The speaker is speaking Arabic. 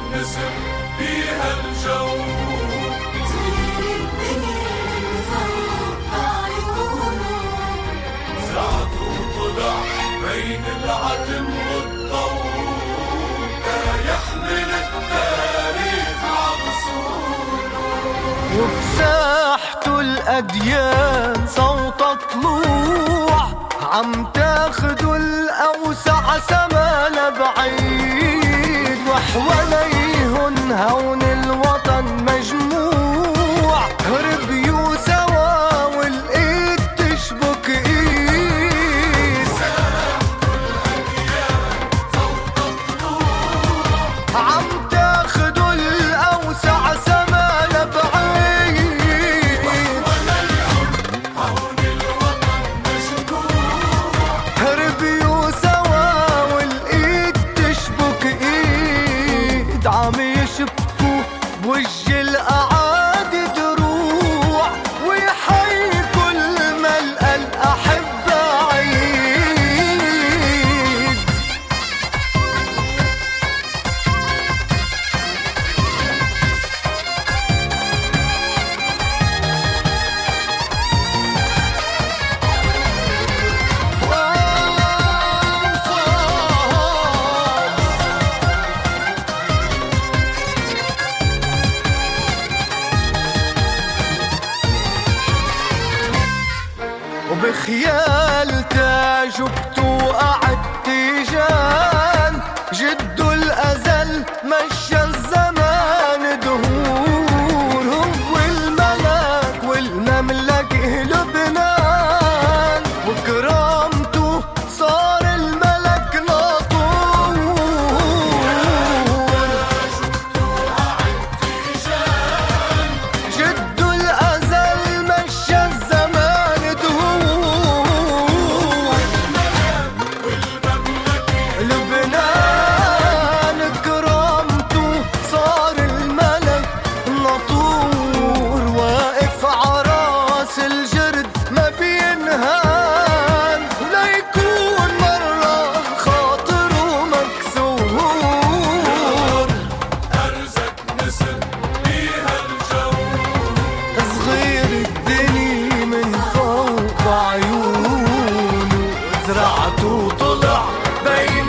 نسر بيها الجو، زرعته وطلع بين العتم والضوء، يحمل التاريخ عبصوله. وبساحته الأديان صوت طلوع، عم تاخدوا الأوسع سما لبعيد، وحواليهن هون الوطن مجموع، ربيوا سوا والإيد تشبك إيد. ساحته الأديان صوت طلوع، عم تاخدوا الأوسع سما لبعيد، هون الوطن مجموع، ربيوا سوا والإيد تشبك إيد. عم يشبكوا بوجه الأعادي دروع، ويحيي كل ملقى الأحبة عيد. وبخيال تاج وقعد تيجان، جد الأزل مشى الزمان دهور، هو الملك والمملكة لبنان، وكرامته صار الملك ناطور. جد الأزل مشى الزمان دهور، لبنان كرامته صار الملك ناطور، واقف عراس الجرد ما بينهان، ليكون مرة خاطره مكسور. أرزق نسر بيها الجو، صغير الدنيا من فوق عيونه، زرعته وطلع بين